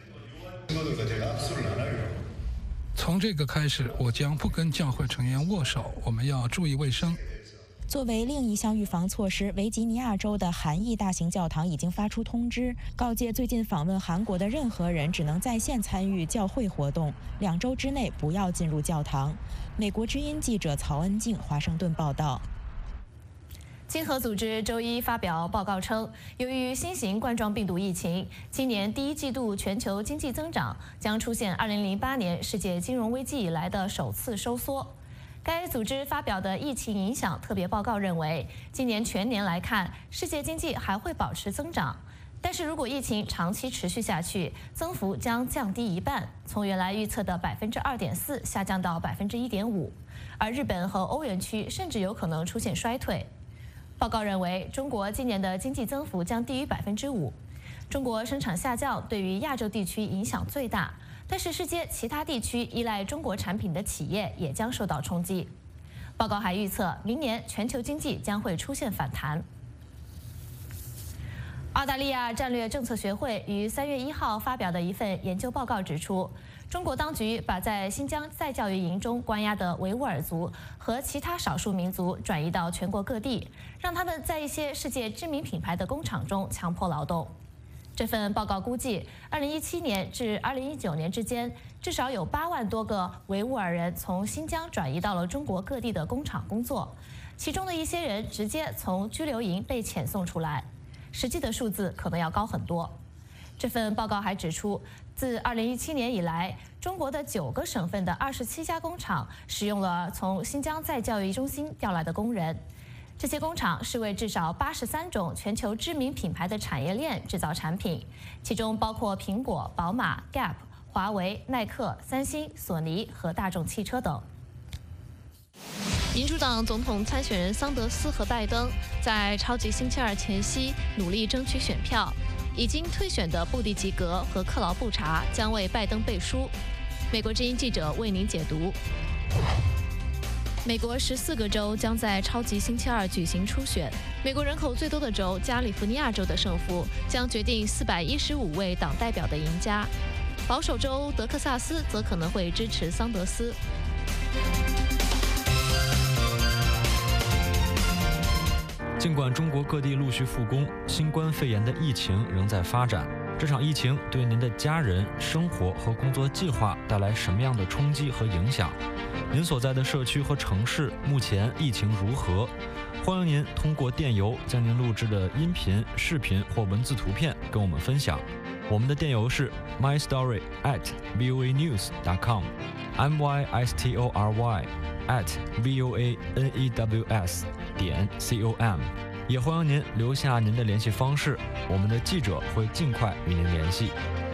从这个开始，我将不跟教会成员握手，我们要注意卫生。 作为另一项预防措施，维吉尼亚州的韩裔大型教堂已经发出通知，告诫最近访问韩国的任何人只能在线参与教会活动，2周之内不要进入教堂。美国之音记者曹恩静华盛顿报道。 经合组织周一发表报告称，由于新型冠状病毒疫情，今年第1季度全球经济增长将出现2008年世界金融危机以来的首次收缩。该组织发表的疫情影响特别报告认为，今年全年来看，世界经济还会保持增长，但是如果疫情长期持续下去，增幅将降低一半，从原来预测的2.4%下降到1.5%，而日本和欧元区甚至有可能出现衰退。报告认为，中国今年的经济增幅将低于5%。中国生产下降对于亚洲地区影响最大，但是世界其他地区依赖中国产品的企业也将受到冲击。报告还预测，明年全球经济将会出现反弹。澳大利亚战略政策学会于3月1号发表的一份研究报告指出，中国当局把在新疆再教育营中关押的维吾尔族和其他少数民族转移到全国各地，让他们在一些世界知名品牌的工厂中强迫劳动。这份报告估计，2017年至2019年之间，至少有8万多个维吾尔人从新疆转移到了中国各地的工厂工作，其中的一些人直接从拘留营被遣送出来，实际的数字可能要高很多。这份报告还指出，自2017年以来，中国的9个省份的27家工厂使用了从新疆再教育中心调来的工人。这些工厂是为至少83种全球知名品牌的产业链制造产品，其中包括苹果、宝马、Gap、华为、耐克、三星、索尼和大众汽车等。民主党总统参选人桑德斯和拜登在超级星期二前夕努力争取选票，已经退选的布蒂吉格和克劳布查将为拜登背书。美国之音记者为您解读。美国14个州将在超级星期二举行初选，美国人口最多的州加利福尼亚州的胜负将决定415位党代表的赢家，保守州德克萨斯则可能会支持桑德斯。 尽管中国各地陆续复工，新冠肺炎的疫情仍在发展。这场疫情对您的家人、生活和工作计划带来什么样的冲击和影响？您所在的社区和城市目前疫情如何？欢迎您通过电邮将您录制的音频、视频或文字图片跟我们分享。我们的电邮是 mystory@voanews.com，mystory@voanews.com，也欢迎您留下您的联系方式，我们的记者会尽快与您联系。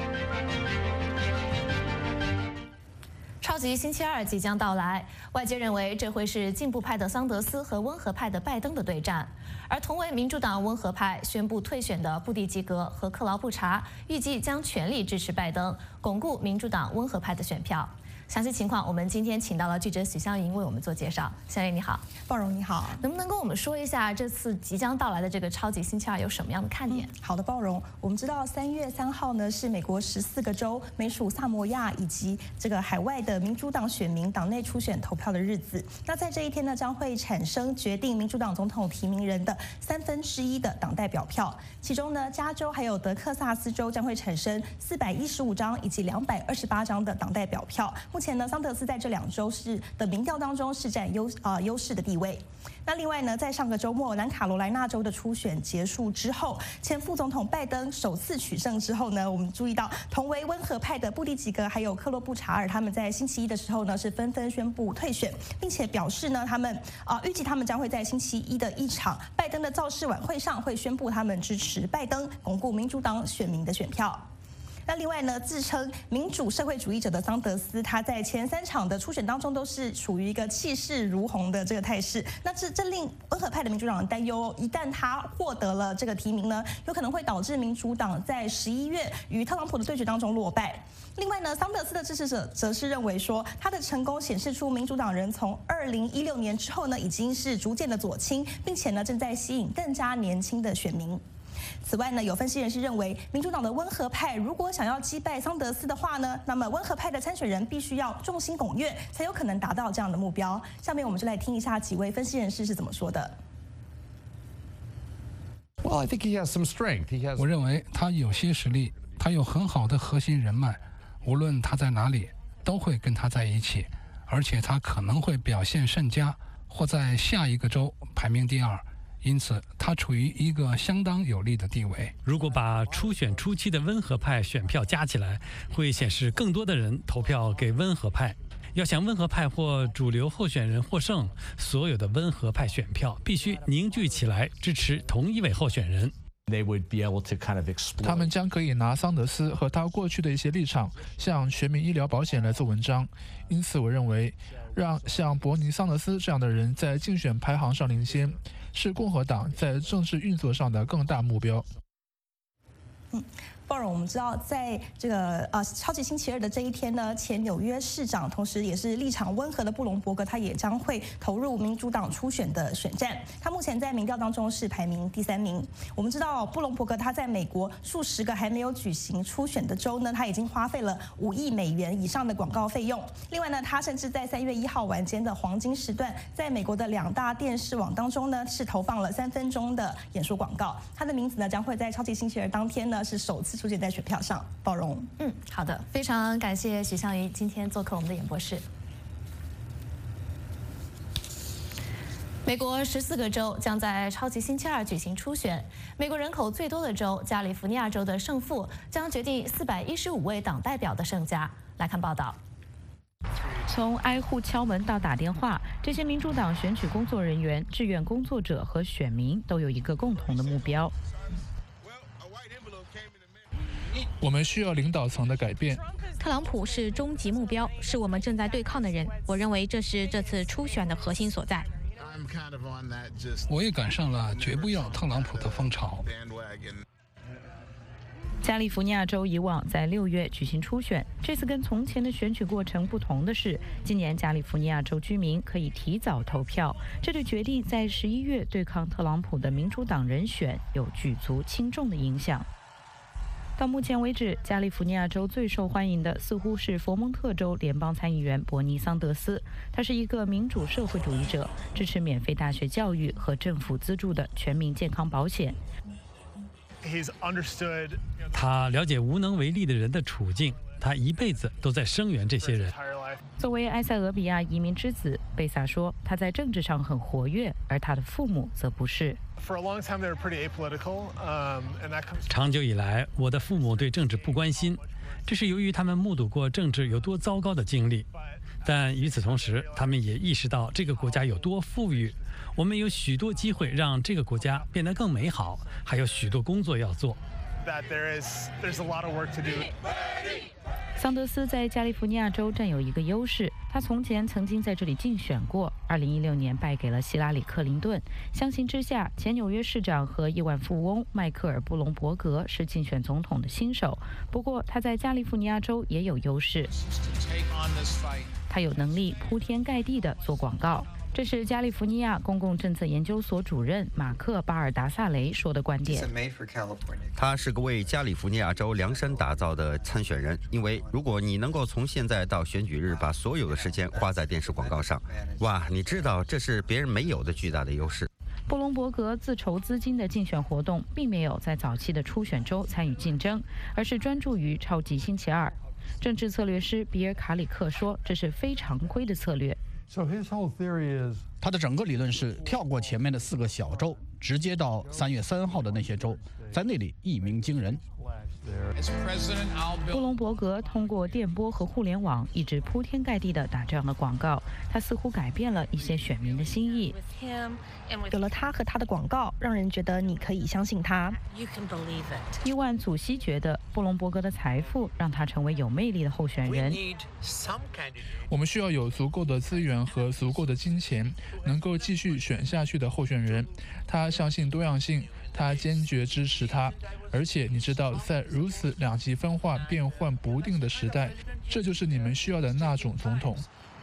超级星期二即将到来，外界认为这会是进步派的桑德斯和温和派的拜登的对战，而同为民主党温和派宣布退选的布蒂吉格和克劳布查预计将全力支持拜登，巩固民主党温和派的选票。详细情况，我们今天请到了记者许香莹为我们做介绍。香莹你好， 鲍荣你好， 能不能跟我们说一下这次即将到来的这个超级星期二有什么样的看点？ 好的，鲍荣，我们知道3月3号呢是美国14个州，美属萨摩亚以及这个海外的民主党选民党内初选投票的日子。那在这一天呢，将会产生决定民主党总统提名人的1/3的党代表票，其中呢，加州还有德克萨斯州将会产生415张以及228张的党代表票。目前呢，桑德斯在这2州的民调当中是占优势的地位。那另外呢，在上个周末南卡罗来纳州的初选结束之后，前副总统拜登首次取胜之后呢，我们注意到同为温和派的布蒂吉格还有克洛布查尔，他们在星期一的时候呢是纷纷宣布退选，并且表示呢，他们预计他们将会在星期一的一场拜登的造势晚会上会宣布他们支持拜登，巩固民主党选民的选票。那另外呢，自称民主社会主义者的桑德斯，他在前3场的初选当中都是处于一个气势如虹的这个态势。那这令温和派的民主党人担忧，一旦他获得了这个提名呢，有可能会导致民主党在11月与特朗普的对决当中落败。另外呢，桑德斯的支持者则是认为说，他的成功显示出民主党人从2016年之后呢，已经是逐渐的左倾，并且呢，正在吸引更加年轻的选民。此外呢，有分析人士认为，民主党的温和派如果想要击败桑德斯的话呢，那么温和派的参选人必须要众星拱月，才有可能达到这样的目标。下面我们就来听一下几位分析人士是怎么说的。 我认为他有些实力，他有很好的核心人脉，无论他在哪里，都会跟他在一起，而且他可能会表现甚佳，或在下一个州排名第2。因此，他处于一个相当有利的地位。 如果把初选初期的温和派选票加起来，会显示更多的人投票给温和派。要想温和派或主流候选人获胜，所有的温和派选票必须凝聚起来支持同一位候选人。 他们将可以拿桑德斯和他过去的一些立场，向全民医疗保险来做文章。因此，我认为让像伯尼·桑德斯这样的人在竞选排行上领先，是共和党在政治运作上的更大目标。 鲍荣，我们知道，在这个超级星期二的这一天呢，前纽约市长，同时也是立场温和的布隆伯格，他也将会投入民主党初选的选战。他目前在民调当中是排名第3名。我们知道，布隆伯格他在美国数十个还没有举行初选的州呢，他已经花费了5亿美元以上的广告费用。另外呢，他甚至在3月1号晚间的黄金时段，在美国的2大电视网当中呢，是投放了3分钟的演说广告。他的名字呢，将会在超级星期二当天呢，是首次出现在选票上。包容， 好的，非常感谢许向瑜今天做客我们的演播室。美国14个州将在超级星期二举行初选。美国人口最多的州加利福尼亚州的胜负将决定415位党代表的胜家。来看报道。 从挨户敲门到打电话，这些民主党选举工作人员、志愿工作者和选民都有一个共同的目标。 我们需要领导层的改变。 特朗普是终极目标，是我们正在对抗的人。我认为这是这次初选的核心所在。 我也赶上了绝不要特朗普的风潮。 加利福尼亚州以往在6月举行初选，这次跟从前的选举过程不同的是，今年加利福尼亚州居民可以提早投票，这对决定在11月对抗特朗普的民主党人选有举足轻重的影响。到目前为止，加利福尼亚州最受欢迎的似乎是佛蒙特州联邦参议员伯尼·桑德斯。他是一个民主社会主义者，支持免费大学教育和政府资助的全民健康保险。 他了解无能为力的人的处境，他一辈子都在声援这些人。 作为埃塞俄比亚移民之子，贝萨说他在政治上很活跃，而他的父母则不是。 长久以来，我的父母对政治不关心，这是由于他们目睹过政治有多糟糕的经历。但与此同时，他们也意识到这个国家有多富裕，我们有许多机会让这个国家变得更美好，还有许多工作要做。 桑德斯在加利福尼亚州占有一个优势，他从前曾经在这里竞选过，2016年败给了希拉里·克林顿。相形之下，前纽约市长和亿万富翁迈克尔·布隆伯格是竞选总统的新手，不过他在加利福尼亚州也有优势，他有能力铺天盖地地做广告。这是加利福尼亚公共政策研究所主任马克·巴尔达萨雷说的观点。 他是个为加利福尼亚州量身打造的参选人，因为如果你能够从现在到选举日把所有的时间花在电视广告上，哇，你知道这是别人没有的巨大的优势。 布隆伯格自筹资金的竞选活动并没有在早期的初选州参与竞争，而是专注于超级星期二。 政治策略师比尔·卡里克说，这是非常规的策略。 他的整个理论是跳过前面的4个小州，直接到3月3号的那些州，在那里一鸣惊人。 布隆伯格通过电波和互联网一直铺天盖地地打这样的广告，他似乎改变了一些选民的心意。 有了他和他的广告，让人觉得你可以相信他。 伊万·祖西觉得布隆伯格的财富让他成为有魅力的候选人。 我们需要有足够的资源和足够的金钱，能够继续选下去的候选人。他相信多样性，他坚决支持他。而且你知道，在如此两极分化、变幻不定的时代，这就是你们需要的那种总统。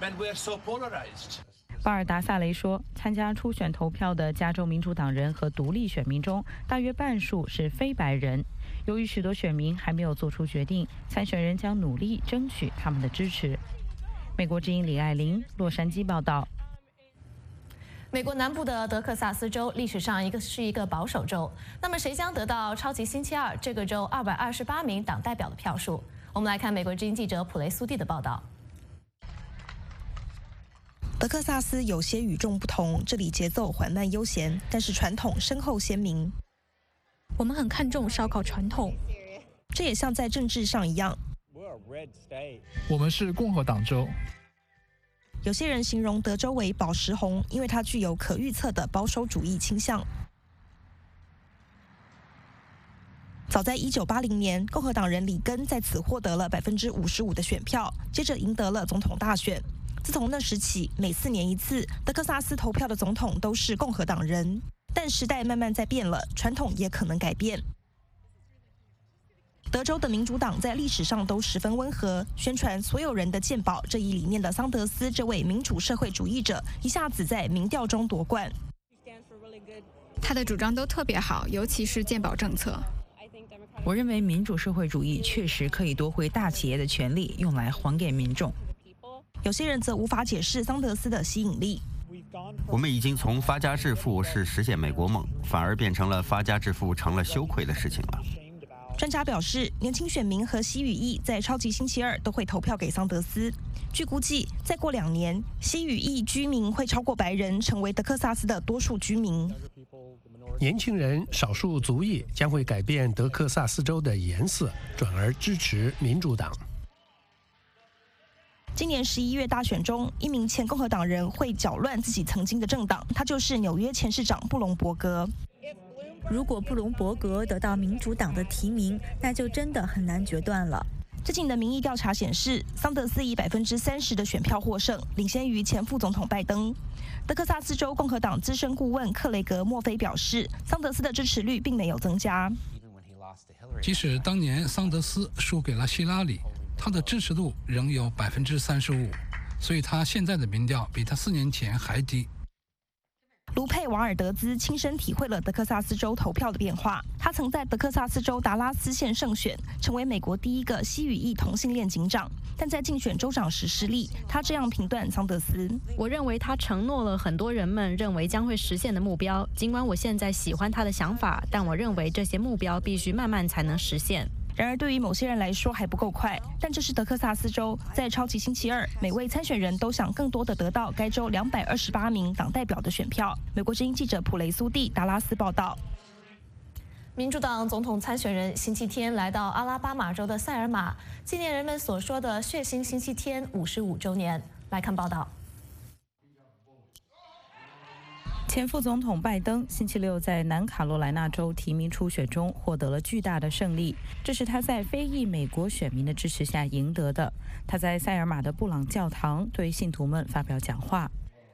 巴尔达萨雷说，参加初选投票的加州民主党人和独立选民中，大约半数是非白人。由于许多选民还没有做出决定，参选人将努力争取他们的支持。美国之音李爱玲，洛杉矶报道。 美国南部的德克萨斯州历史上是一个保守州，那么谁将得到超级星期二这个州228名党代表的票数？我们来看美国之音记者普雷苏蒂的报道。 德克萨斯有些与众不同，这里节奏缓慢悠闲，但是传统深厚鲜明。 我们很看重烧烤传统， 这也像在政治上一样。 我们是共和党州。 有些人形容德州为宝石红，因为它具有可预测的保守主义倾向。早在1980年，共和党人里根在此获得了55%的选票，接着赢得了总统大选。自从那时起，每4年一次，德克萨斯投票的总统都是共和党人。但时代慢慢在变了，传统也可能改变。德州的民主党在历史上都十分温和，宣传所有人的健保这一理念的桑德斯这位民主社会主义者，一下子在民调中夺冠。 他的主张都特别好，尤其是健保政策。 我认为民主社会主义确实可以夺回大企业的权利，用来还给民众。 有些人则无法解释桑德斯的吸引力。 我们已经从发家致富是实现美国梦，反而变成了发家致富成了羞愧的事情了。 专家表示，年轻选民和西语裔在超级星期二都会投票给桑德斯。据估计，再过2年，西语裔居民会超过白人，成为德克萨斯的多数居民。 年轻人、少数族裔将会改变德克萨斯州的颜色，转而支持民主党。 今年11月大选中，一名前共和党人会搅乱自己曾经的政党，他就是纽约前市长布隆伯格。 如果布隆伯格得到民主党的提名，那就真的很难决断了。 最近的民意调查显示，桑德斯以30%的选票获胜，领先于前副总统拜登。德克萨斯州共和党资深顾问克雷格·墨菲表示，桑德斯的支持率并没有增加。 即使当年桑德斯输给了希拉里，他的支持度仍有35%，所以他现在的民调比他4年前还低。 卢佩·瓦尔德兹亲身体会了德克萨斯州投票的变化。他曾在德克萨斯州达拉斯县胜选，成为美国第1个西语裔同性恋警长。但在竞选州长时失利。他这样评断桑德斯： 我认为他承诺了很多人们认为将会实现的目标。尽管我现在喜欢他的想法，但我认为这些目标必须慢慢才能实现。 然而，对于某些人来说还不够快。但这是德克萨斯州，在超级星期二，每位参选人都想更多的得到该州228名党代表的选票。美国之音记者普雷苏蒂，达拉斯报道。 民主党总统参选人星期天来到阿拉巴马州的塞尔玛，纪念人们所说的血腥星期天55周年。来看报道。 前副总统拜登星期六在南卡罗来纳州提名初选中获得了巨大的胜利，这是他在非裔美国选民的支持下赢得的。他在塞尔玛的布朗教堂对信徒们发表讲话。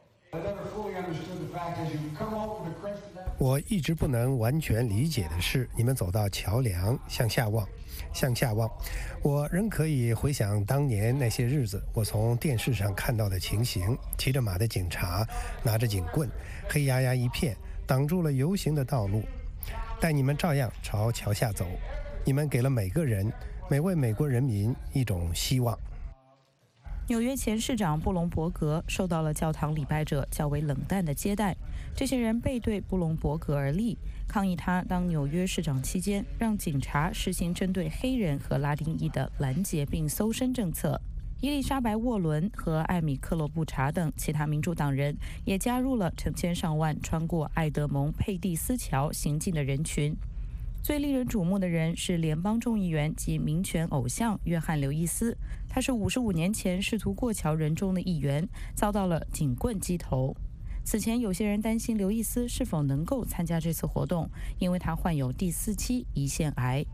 我一直不能完全理解的是，你们走到桥梁向下望，向下望，我仍可以回想当年那些日子，我从电视上看到的情形：骑着马的警察拿着警棍，黑压压一片，挡住了游行的道路。但你们照样朝桥下走，你们给了每个人、每位美国人民一种希望。 纽约前市长布隆伯格受到了教堂礼拜者较为冷淡的接待，这些人背对布隆伯格而立，抗议他当纽约市长期间让警察实行针对黑人和拉丁裔的拦截并搜身政策。伊丽莎白·沃伦和艾米·克洛布查等其他民主党人也加入了成千上万穿过埃德蒙·佩蒂斯桥行进的人群。最令人瞩目的人是联邦众议员及民权偶像约翰·刘易斯，他是55年前试图过桥人中的一员，遭到了警棍击头。此前，有些人担心刘易斯是否能够参加这次活动，因为他患有第4期胰腺癌。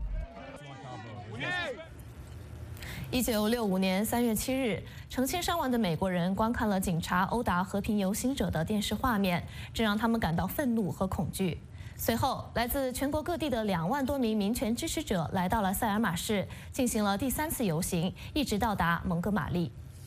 1965年3月7日，成千上万的美国人观看了警察殴打和平游行者的电视画面，这让他们感到愤怒和恐惧。随后，来自全国各地的2万多名民权支持者来到了塞尔玛市，进行了第3次游行，一直到达蒙哥马利。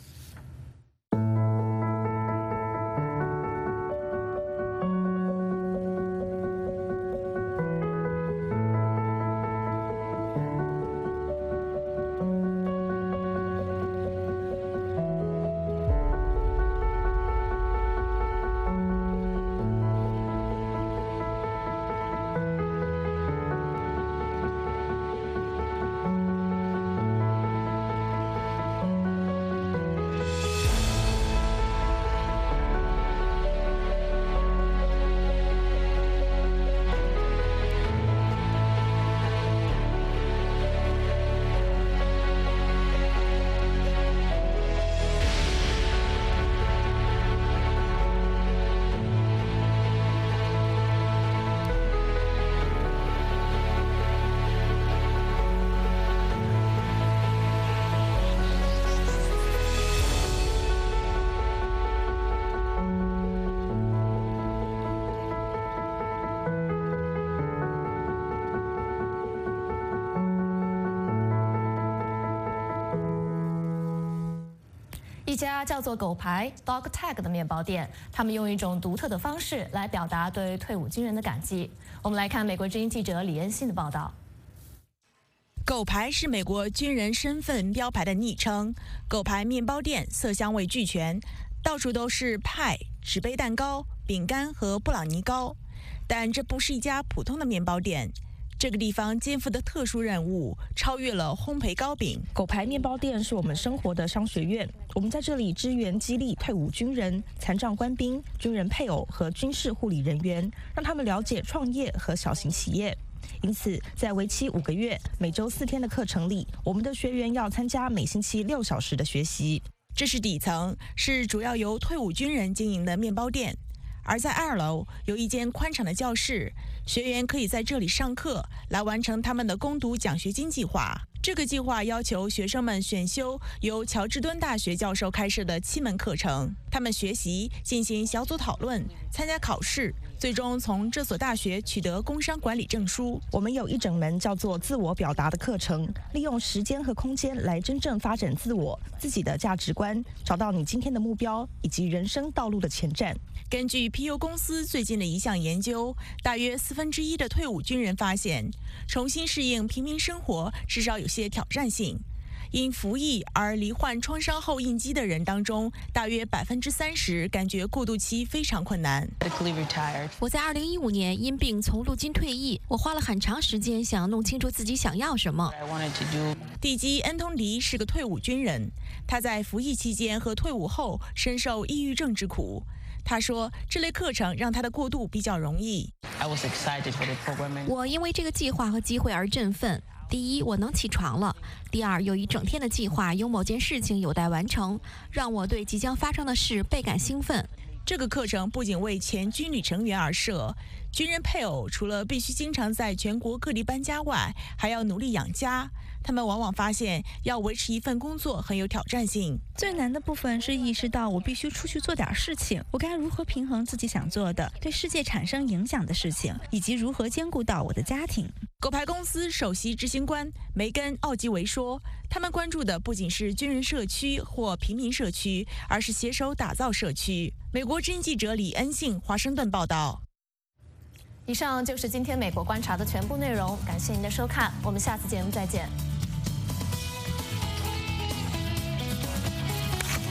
一家叫做狗牌 Dog Tag 的面包店，他们用一种独特的方式来表达对退伍军人的感激。我们来看美国之音记者李恩信的报道。 狗牌是美国军人身份标牌的昵称。狗牌面包店色香味俱全，到处都是派、纸杯蛋糕、饼干和布朗尼糕。但这不是一家普通的面包店。这个地方肩负的特殊任务超越了烘焙糕饼。 狗牌面包店是我们生活的商学院，我们在这里支援激励退伍军人、残障官兵、军人配偶和军事护理人员，让他们了解创业和小型企业。因此，在为期5个月、每周4天的课程里，我们的学员要参加每星期6小时的学习。 这是底层，是主要由退伍军人经营的面包店。而在2楼有一间宽敞的教室，学员可以在这里上课，来完成他们的攻读奖学金计划。这个计划要求学生们选修由乔治敦大学教授开设的7门课程，他们学习、进行小组讨论、参加考试，最终从这所大学取得工商管理证书。 我们有一整门叫做自我表达的课程，利用时间和空间来真正发展自我、自己的价值观，找到你今天的目标以及人生道路的前站。 根据皮尤公司最近的一项研究，大约1/4的退伍军人发现，重新适应平民生活至少有些挑战性。因服役而罹患创伤后应激的人当中，大约30%感觉过渡期非常困难。 我在2015年因病从陆军退役，我花了很长时间想弄清楚自己想要什么。 蒂基·恩通迪是个退伍军人，他在服役期间和退伍后深受抑郁症之苦。他说，这类课程让他的过渡比较容易。 我因为这个计划和机会而振奋。第一，我能起床了；第二，有一整天的计划，有某件事情有待完成，让我对即将发生的事倍感兴奋。 这个课程不仅为前军旅成员而设，军人配偶除了必须经常在全国各地搬家外，还要努力养家。他们往往发现要维持一份工作很有挑战性。 最难的部分是意识到我必须出去做点事情，我该如何平衡自己想做的、对世界产生影响的事情，以及如何兼顾到我的家庭。 狗牌公司首席执行官梅根·奥基维说，他们关注的不仅是军人社区或平民社区，而是携手打造社区。美国之音记者李恩信华盛顿报道。 以上就是今天美国观察的全部内容，感谢您的收看，我们下次节目再见。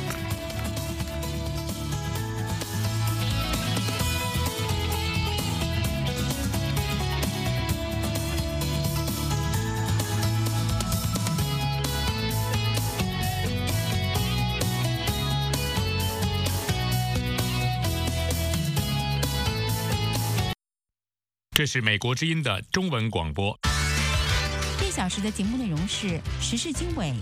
这是美国之音的中文广播。 1小时的节目内容是时事经纬、